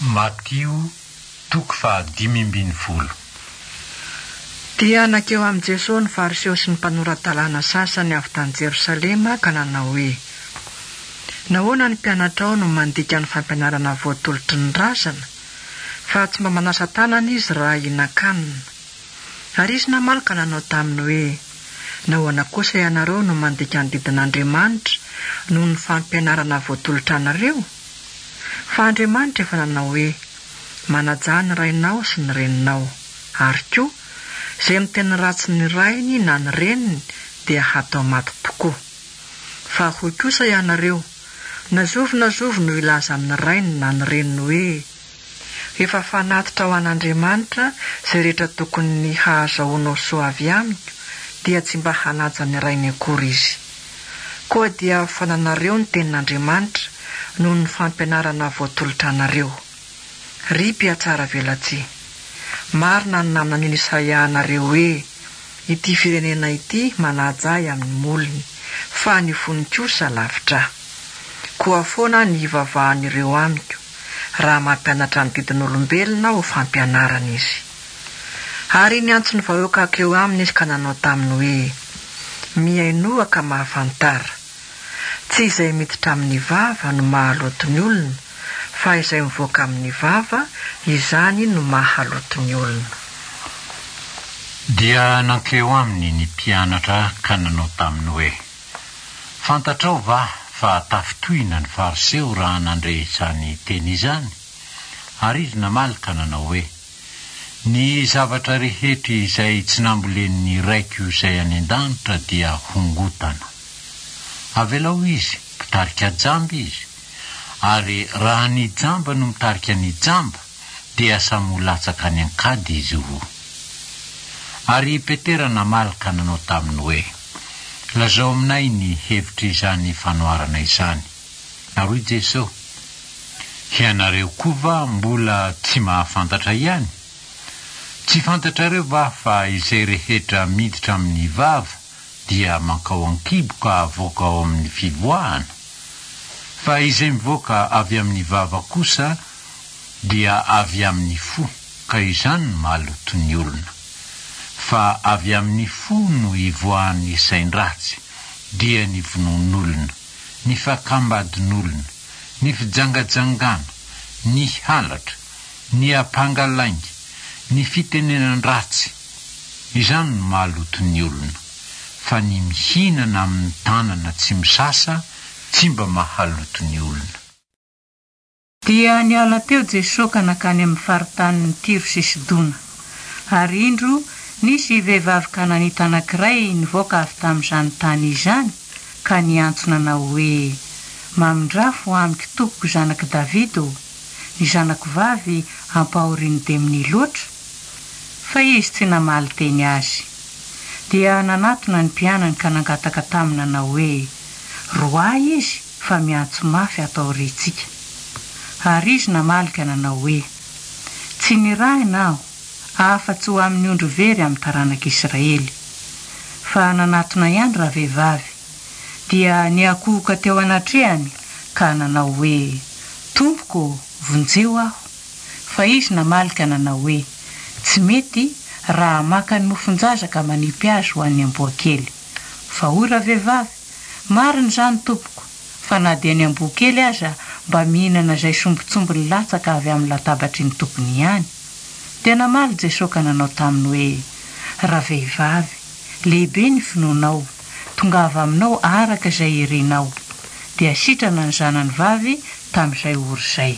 Matio toko 5:10. Dia nakeo am Jesosy ny fariseo sy ny mpanoratalana sasany avy tany Jerosalema ka nanao hoe: nahoana ny mpianatra ao no mandika ny fampianarana voatolotry ny razana, fa tsy mba manasa tanana izy raha hinan-kanina. Ary izy namaly ka nanao taminy hoe: nahoana kosa ianareo no mandika ny didin'Andriamanitra noho ny fampianarana voatolotra anareo? Fa Andriamanitra efa nanao hoe: manaja ny rainao sy ny reninao, ary koa izay miteny ratsy ny rainy na ny reniny dia hatao maty tokoa. Fa hoy kosa ianareo: nazovo no ilaza amin'ny rainy na ny reniny hoe: efa fanatitra ho an'Andriamanitra izay rehetra tokony hahazahoanao soa avy amiko, dia tsy mba hanaja ny rainy akory izy. Koa dia fananareo ny tenin'Andriamanitra noho ny fampianarana voatolotra anareo. Ry mpiatsara velatsia, marina ny namana ny Isaia anareo hoe: ity firenena ity manaja amin'ny molony, fa ny fony kosa lavitra. Koa foana ny ivavahan'ireo amiko, raha mampianatra ny didin'olombelona ho fampianarana izy. Ary niantso ny vahoaka akeo aminy izy ka nanao taminy hoe: miainoa ka mahafantara. Tsy izay miditra amin'ny vava no mahaloto ny olona, fa izay mivoaka amin'ny vava, izany no mahaloto ny olona. Dia nankeo aminy ny mpianatra ka nanao taminy hoe: fantatrao va fa tafitohina ny fariseo raha nandrehitra ny teny izany? Ary izy namaly ka nanao hoe: ny zavatra rehetra izay tsy nambolen'ny raiko izay any an-danitra dia hongotana. Avelao izy, mpitarika jamba izy, ary raha ny jamba no mitarika ny jamba, dia samy latsaka ny ankady izy ho. Ary Petera namaly ka nanao taminy hoe: lazao aminay ny hevitra izany fanoarana izany. Ary Jesosy: ianareo koa va mbola tsy mahafantatra ihany? Tsy fantatrareo va fa izay rehetra miditra amin'ny vava dia mankao an-kibo ka avoaka ao amin'ny fivoahana? Fa izay mivoaka avy amin'ny vava kosa dia avy amin'ny fo, ka izany no mahaloto ny olona. Fa avy amin'ny fo no ivoahan'ny sain-dratsy, dia ny vonon'olona, ny fakambadin'olona, ny fijangajangana, ny halatra, ny ampangalainga, ny fitenenan ratsy. Izany no mahaloto ny olona. Fa ny mihinana amin'ny tanana tsy misasa tsy mba mahaloto ny olona. Dia niala teo Jesosy ka nakany amin'ny faritanin'ny Tiro sy Sidona. Ary indro nisy vehivavy Kananita anankiray nivoaka avy tamin'izany tany izany, ka niantsona nanao hoe: mamindrafo amiko tompoko zanaky Davido, ny zanako vavy ampahoriany deminy loatra. Fa izy tsy namaly teny azy. Dia nanatona ny mpianany ka nangataka taminy nanao hoe: roay izy fa miantso mafy atao ritsika. Ary izy namaly ka nanao hoe: tsy nirahina aho, afa-tsy ho amin'ny ondro very amin'ny taranak'Israely. Fa nanatona ihany raha vehivavy. Dia niakohoka teo anatrehany ka nanao hoe: tompoko, vonjeo aho. Fa izy namaly ka nanao hoe: tsy mety raha maka ny mofonjazaka manipy azy ho an'ny amboakely. Fa ora vehivavy, marina zany tompoko, fa na dia ny amboakely aza mba mihinana izay sombitsombiny latsaka avy amin'ny latabatry ny tompony ihany. Dia namaly Jesosy ka nanao taminy hoe: raha vehivavy, lehibe ny finoanao, tongava aminao araka izay irinao. Dia sitrana ny zanany vavy tamin'izay ora izay.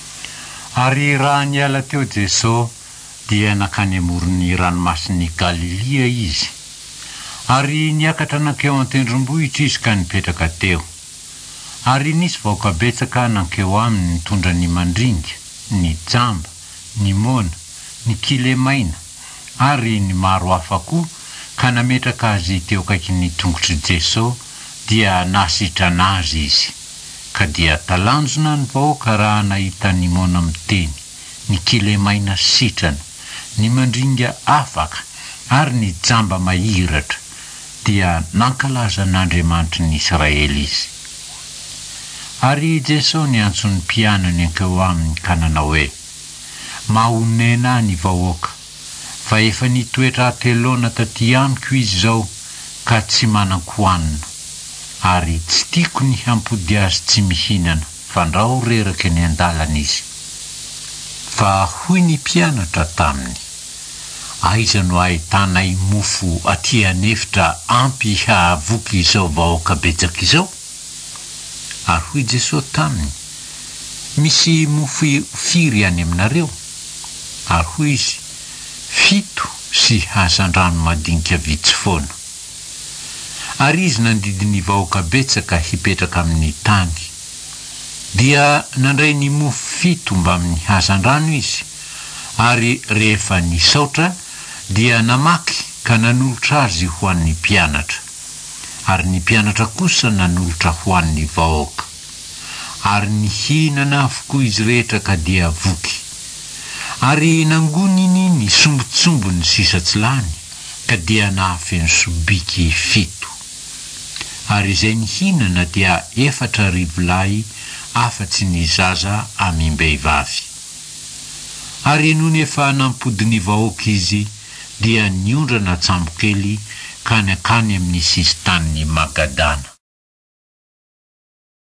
Ary raha niala teo Jesosy, dia nakany amoron'ny ranomasin'ny Galilea izy. Ary niakatra nankeo an-tendrombohitra izy ka nipetraka teo. Ary nisy vahoaka betsaka nankeo aminy nitondra ny mandringa, ny jamba, ny mona, ny kilemaina, ary ny maro hafa koa, ka nametraka azy teo akaikin'ny tongotry Jesosy, dia nasitrana azy izy. Ka dia talanjona ny vahoaka raha nahita ny mona miteny, ny kilemaina sitrana, ny mandringa afaka, ary ny jamba mahiratra, dia nankalaza n'Andriamanitra ny Israely izy. Ary Jesosy niantso ny mpianany ankeo aminy ka nanao hoe: mahonena ny vahoaka fa efa nitoetra atelona taty amiko izy zao ka tsy manan-koanina ary tsy tiako ny hampody azy tsy mihinana fa ndrao reraka ny andalana izy. Fa hoy ny mpianatra taminy, aiza no ahitanay mofo aty anefitra ampy hahavoky izao vahoaka betsaka izao? Ary hoy Jesosy taminy, misy mofo firy any aminareo? Ary hoy izy, 7 sy hazan-drano madinika vitsy foana. Ary izy nandidy ny vahoaka betsaka hipetraka amin'ny tany. Dia nandray ny mofo 7 mba amin'ny hazan-drano izy, ary rehefa nisaotra dia namaky ka nanolotra azy ho an'ny mpianatra. Ary ny mpianatra kosa nanolotra ho an'ny vahoaka. Ary nihinana avokoa izy rehetra ka dia voky. Ary nangoniny ny sombotsombony sisa-tsilany ka dia nahafeno sobiky 7. Ary izay nihinana dia 4 rivolahy afa-tsy ny zaza amim-behivavy. Ary noho efa nampody ny vahoaka izy dia niondrana tsambokely ka nakany amin'ny sisin-tanin'ny Magadana.